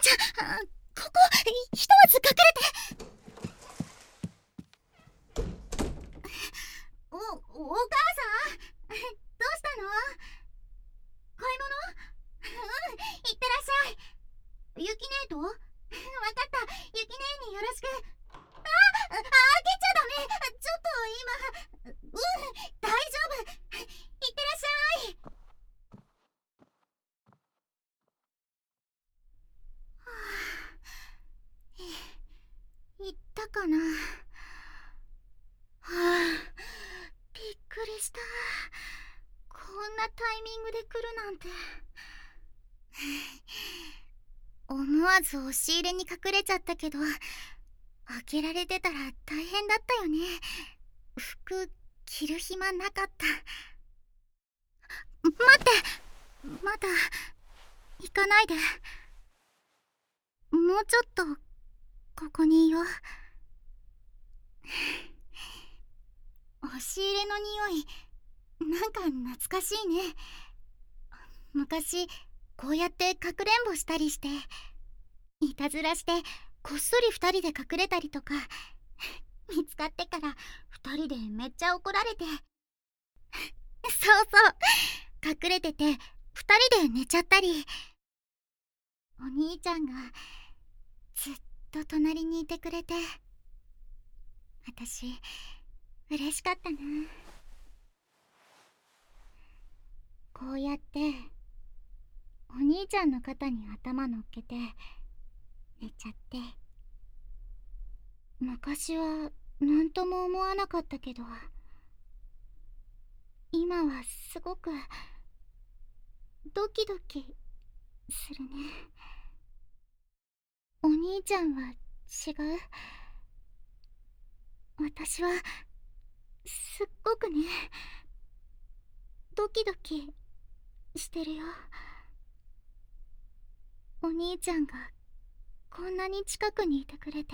ちゃん、ここひとまず隠れて。お母さん、どうしたの？買い物？いってらっしゃい。ゆきねえと？わかった、ゆきねえによろしく。開けちゃダメ。ちょっと今。大丈夫。いってらっしゃい。はあ、行ったかな。はあ、びっくりした。こんなタイミングで来るなんて。思わず押し入れに隠れちゃったけど、開けられてたら大変だったよね。服着る暇なかった。待って、まだ行かないで。もうちょっとここにいよう。押し入れの匂い、なんか懐かしいね。昔こうやってかくれんぼしたりして、いたずらしてこっそり2人で隠れたりとか、見つかってから2人でめっちゃ怒られて。そうそう、隠れてて2人で寝ちゃったり。お兄ちゃんがずっと隣にいてくれて、私嬉しかったな。こうやってお兄ちゃんの肩に頭乗っけて寝ちゃって。昔は何とも思わなかったけど、今はすごくドキドキするね。お兄ちゃんは違う？私はすっごくね、ドキドキしてるよ。お兄ちゃんがこんなに近くにいてくれて、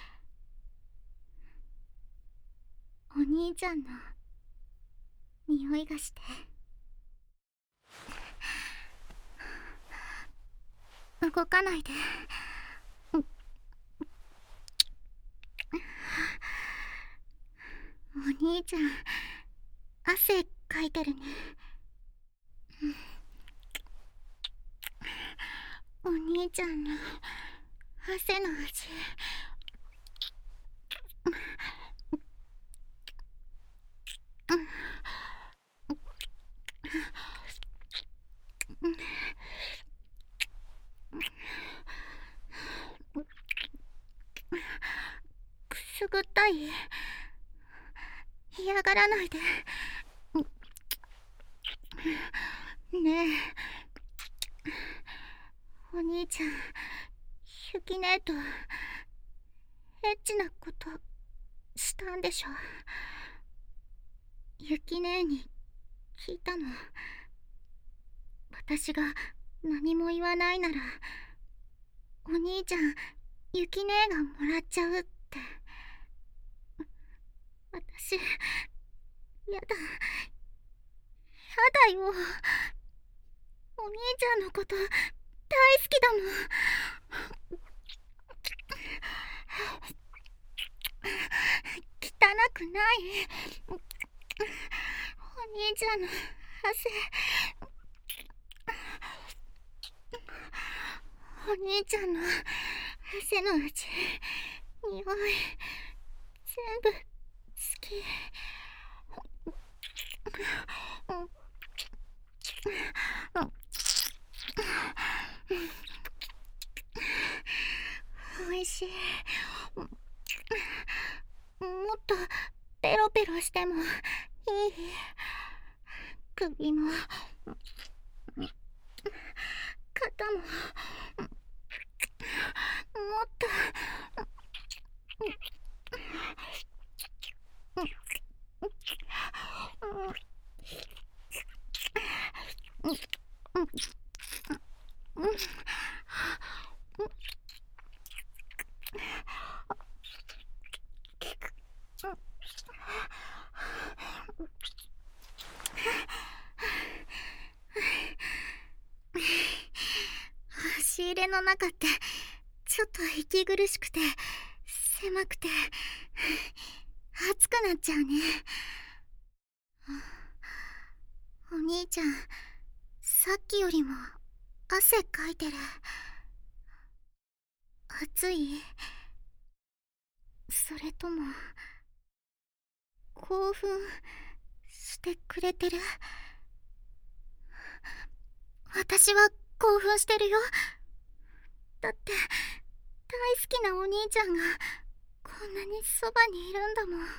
お兄ちゃんの匂いがして。動かないで。お兄ちゃん、汗かいてるね。お兄ちゃんの汗の味。くすぐったい？嫌がらないで。ねえ、お兄ちゃん、ゆきねえとエッチなことしたんでしょ？ゆきねえに聞いたの。私が何も言わないなら、お兄ちゃん、ゆきねえがもらっちゃうって。私、やだよ。お兄ちゃんのこと大好きだもん。汚くない。お兄ちゃんの汗。お兄ちゃんの汗の味、匂い、全部好き。おいしい。もっとペロペロしてもいい？首も肩ももっと。足入れの中ってちょっと息苦しくて狭くて暑くなっちゃうね。お兄ちゃん、さっきよりも汗かいてる。暑い？それとも興奮してくれてる？私は興奮してるよ。だって大好きなお兄ちゃんがこんなにそばにいるんだもん。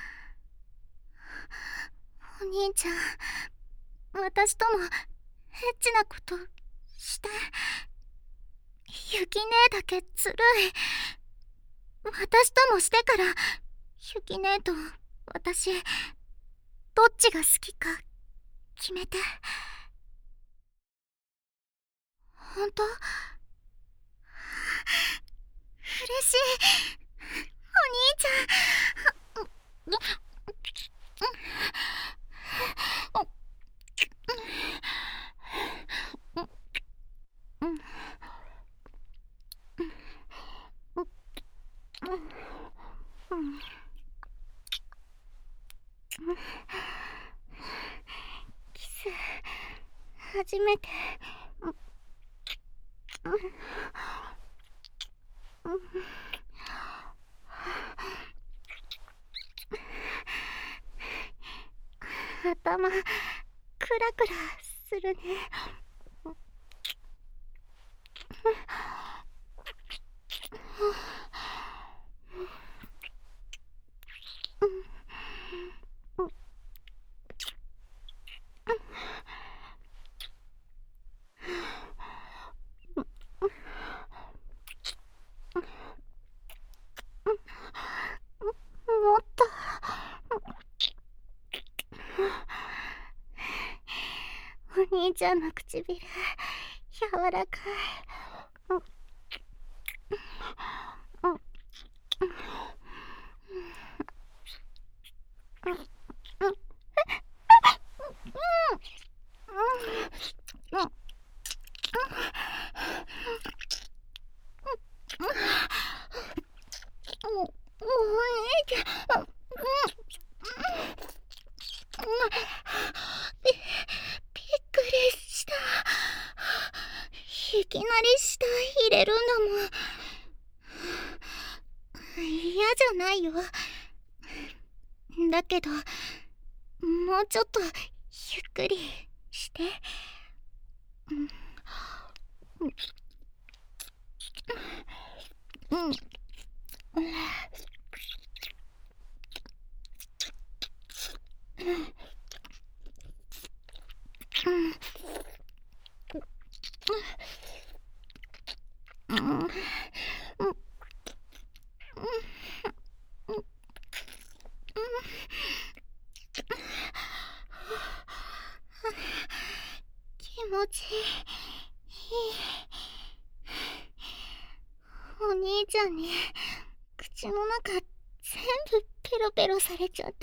お兄ちゃん、私ともエッチなことして。ゆきねえだけずるい。私ともしてからゆきねえと私どっちが好きか決めて。ほんと？嬉しい。お兄ちゃん。キス初めて。頭クラクラするね。もっと。お兄ちゃんの唇柔らかい。お兄ちゃん、びっくりした。いきなり舌入れるんだもん。嫌じゃないよ。だけどもうちょっとゆっくりして。気持ちいい。お兄ちゃんに口の中全部ペロペロされちゃって。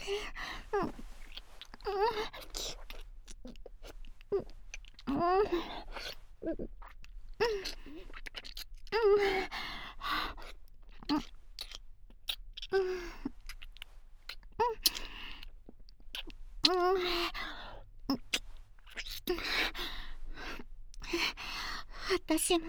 私も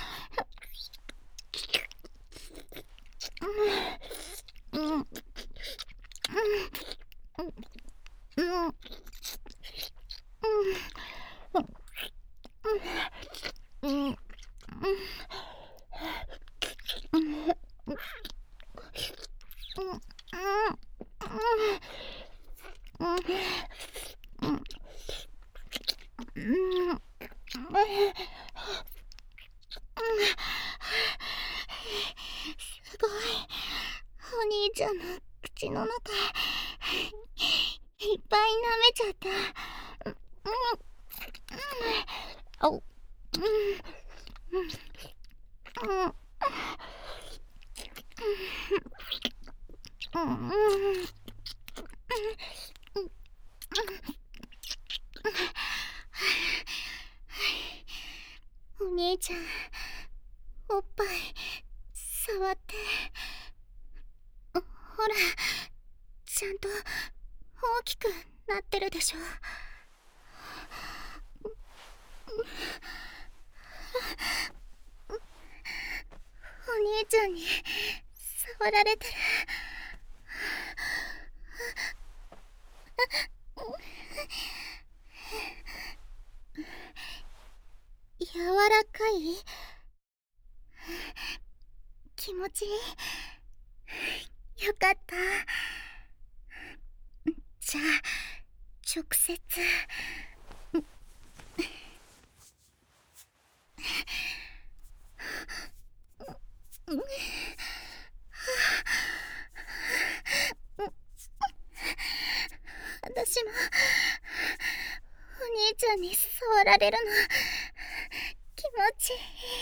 すごい。お兄ちゃんの口の中いっぱい舐めちゃった。お兄ちゃんおっぱい触って。ほら、ちゃんと大きくなってるでしょ。お兄ちゃんに触られてる。柔らかい？気持ちいい？よかった。じゃあ直接。私もお兄ちゃんに触られるの気持ちいい。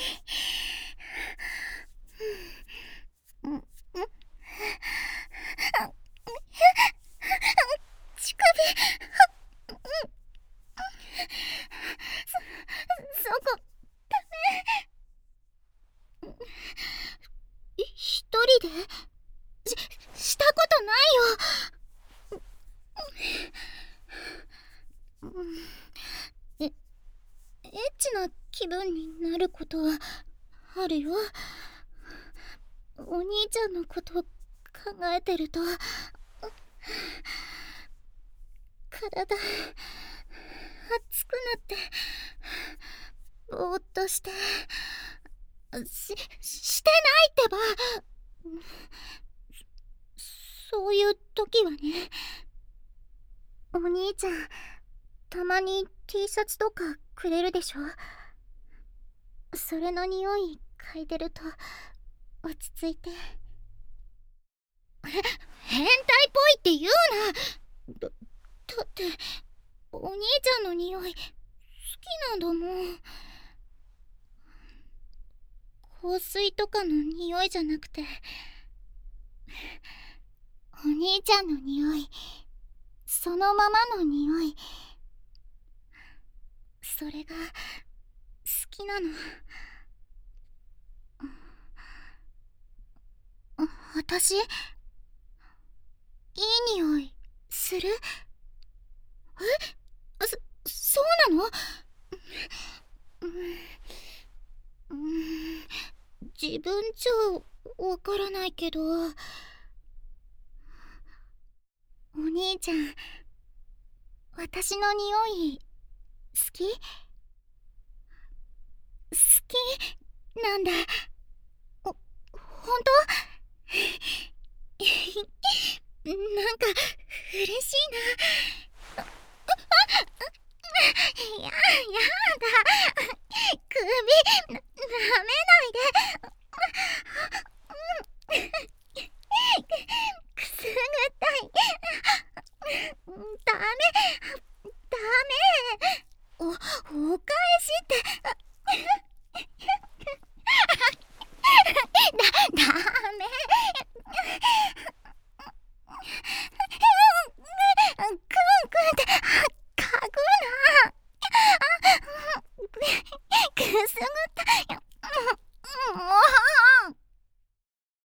乳首。そこダメ。一人でしたことないよ。エッチな気分になることはあるよ。お兄ちゃんのこと考えてると体熱くなってぼーっとしてしてないってば。そういう時はね。お兄ちゃんたまに T シャツとかくれるでしょ。それの匂い嗅いでると落ち着いて。変態っぽいって言うな。だってお兄ちゃんの匂い好きなんだもん。香水とかの匂いじゃなくてお兄ちゃんの匂い、そのままの匂い、それが好きなの。私いい匂いする？そうなの？自分じゃわからないけど。お兄ちゃん私の匂い好き？好きなんだ。ほんと？なんか嬉しいな。やだ。首舐めないで。くすぐったい。ダメ。お返しって